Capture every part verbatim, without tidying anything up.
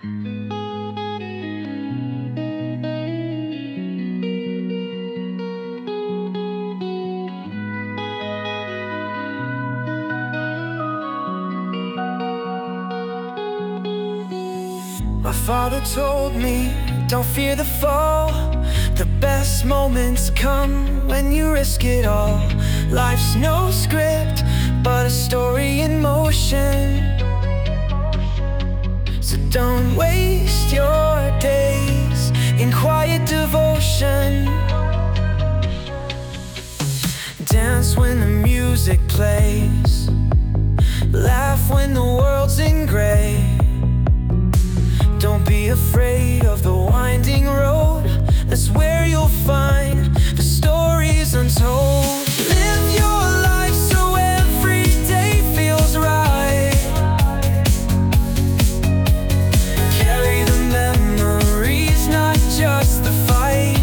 My father told me, don't fear the fall. The best moments come when you risk it all. Life's no script, but a story in motion. So don't waste your days in quiet devotion. Dance when the music plays, laugh when the world's in gray. Don't be afraid of the winding road. That's where you'll find the stories untold. Live your life so every day feels right. Carry the memories, not just the fight.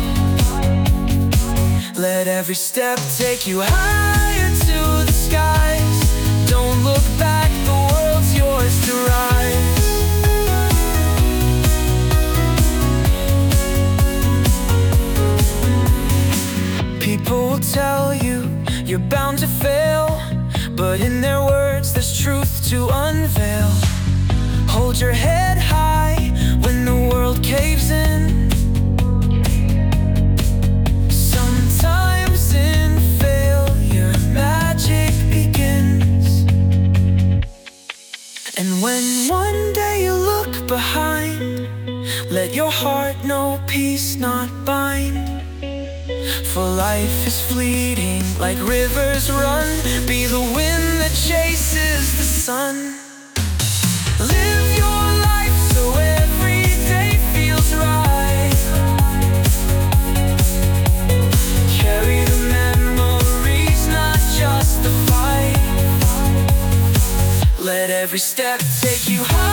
Let every step take you higher to the skies. Don't look back, the world's yours to rise. People will tell you you're bound to fail, but in their words there's truth to unveil. Hold your head high when the world caves in. Sometimes in failure, magic begins. And when one day you look behind, let your heart know peace not bind. For life is fleeting, like rivers run. Be the wind that chases the sun. Live your life so every day feels right. Carry the memories, not just the fight. Let every step take you high.